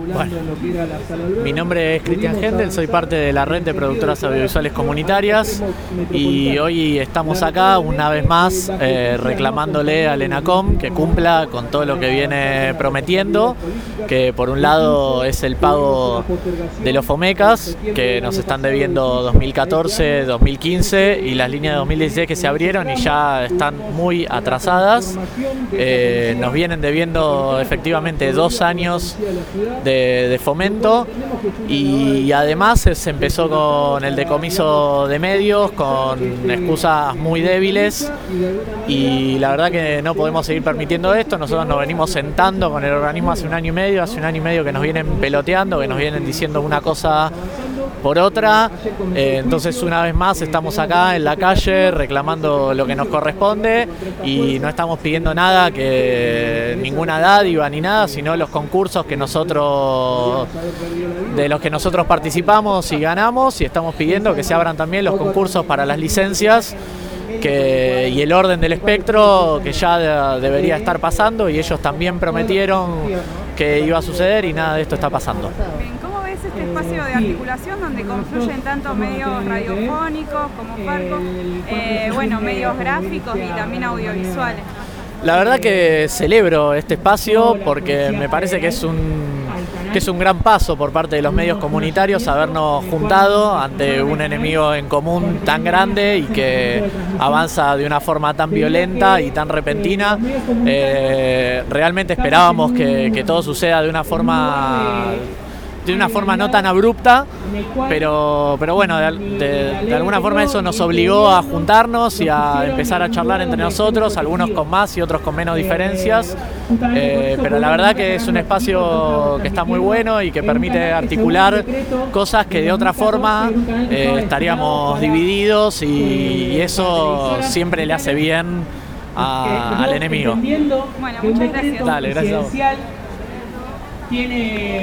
Bueno, mi nombre es Cristian Hendel, soy parte de la red de productoras audiovisuales comunitarias y hoy estamos acá una vez más reclamándole al ENACOM que cumpla con todo lo que viene prometiendo, que por un lado es el pago de los FOMECAS, que nos están debiendo 2014, 2015 y las líneas de 2016 que se abrieron y ya están muy atrasadas. Nos vienen debiendo efectivamente 2 años de fomento y además se empezó con el decomiso de medios con excusas muy débiles y la verdad que no podemos seguir permitiendo esto. Nosotros nos venimos sentando con el organismo hace un año y medio que nos vienen peloteando, que nos vienen diciendo una cosa por otra, entonces una vez más estamos acá en la calle reclamando lo que nos corresponde y no estamos pidiendo nada, que ninguna dádiva ni nada, sino los concursos de los que nosotros participamos y ganamos, y estamos pidiendo que se abran también los concursos para las licencias y el orden del espectro, que ya debería estar pasando, y ellos también prometieron que iba a suceder y nada de esto está pasando. ¿Cómo ves este espacio de articulación donde confluyen tanto medios radiofónicos como Farco, medios gráficos y también audiovisuales? La verdad que celebro este espacio porque me parece que es un gran paso por parte de los medios comunitarios habernos juntado ante un enemigo en común tan grande y que avanza de una forma tan violenta y tan repentina. Realmente esperábamos que todo suceda de una forma no tan abrupta, pero bueno, de alguna forma eso nos obligó a juntarnos y a empezar a charlar entre nosotros, algunos con más y otros con menos diferencias, pero la verdad que es un espacio que está muy bueno y que permite articular cosas que de otra forma estaríamos divididos, y eso siempre le hace bien al enemigo. Bueno, muchas gracias. Dale, gracias a vos.